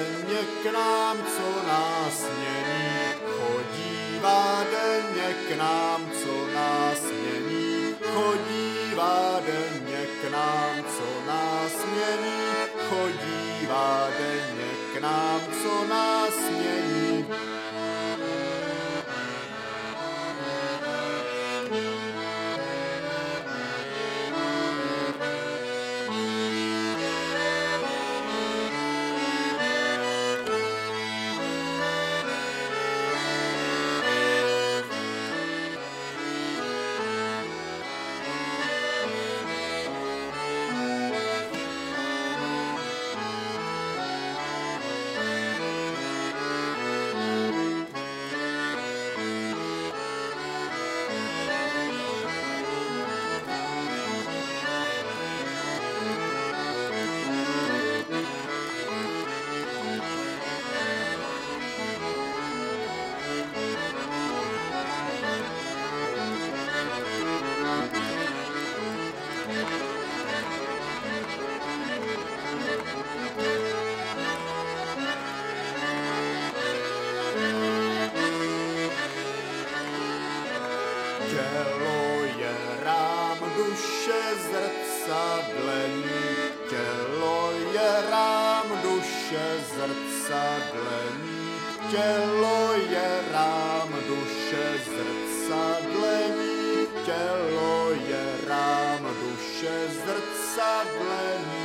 denně k nám, co nás mění. Chodívá denně k nám, co nás mění. Chodívá denně k nám, co nás mění. Chodívá denně k nám, co nás mění. Tělo je rám, duše zrcadlení. Tělo je rám, duše zrcadlení. Tělo je rám, duše zrcadlení. Tělo je rám, duše zrcadlení.